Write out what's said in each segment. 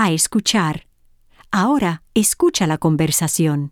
a escuchar. Ahora escucha la conversación.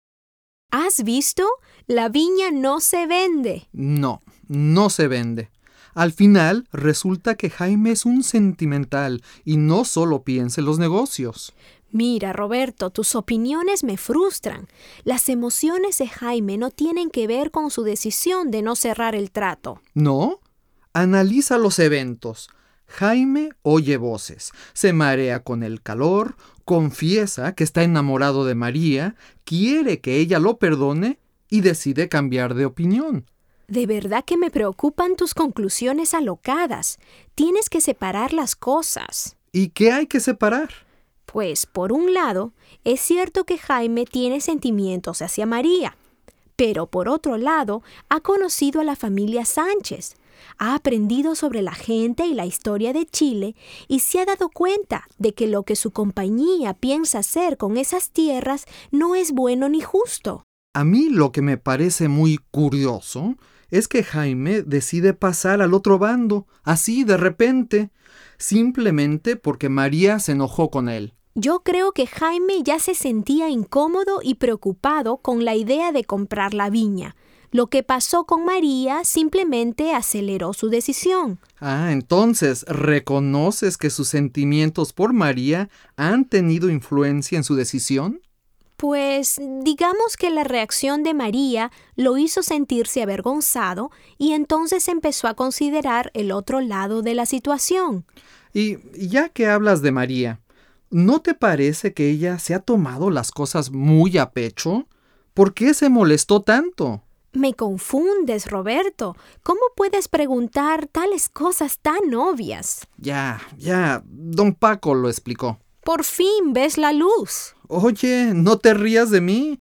¿Has visto? La viña no se vende. No, no se vende. Al final, resulta que Jaime es un sentimental y no solo piensa en los negocios. Mira, Roberto, tus opiniones me frustran. Las emociones de Jaime no tienen que ver con su decisión de no cerrar el trato. ¿No? Analiza los eventos. Jaime oye voces, se marea con el calor, confiesa que está enamorado de María, quiere que ella lo perdone y decide cambiar de opinión. De verdad que me preocupan tus conclusiones alocadas. Tienes que separar las cosas. ¿Y qué hay que separar? Pues, por un lado, es cierto que Jaime tiene sentimientos hacia María, pero por otro lado, ha conocido a la familia Sánchez, ha aprendido sobre la gente y la historia de Chile y se ha dado cuenta de que lo que su compañía piensa hacer con esas tierras no es bueno ni justo. A mí lo que me parece muy curioso es que Jaime decide pasar al otro bando, así de repente, simplemente porque María se enojó con él. Yo creo que Jaime ya se sentía incómodo y preocupado con la idea de comprar la viña. Lo que pasó con María simplemente aceleró su decisión. Entonces, ¿reconoces que sus sentimientos por María han tenido influencia en su decisión? Pues digamos que la reacción de María lo hizo sentirse avergonzado y entonces empezó a considerar el otro lado de la situación. Y ya que hablas de María, ¿no te parece que ella se ha tomado las cosas muy a pecho? ¿Por qué se molestó tanto? Me confundes, Roberto. ¿Cómo puedes preguntar tales cosas tan obvias? Ya, don Paco lo explicó. Por fin ves la luz. Oye, no te rías de mí.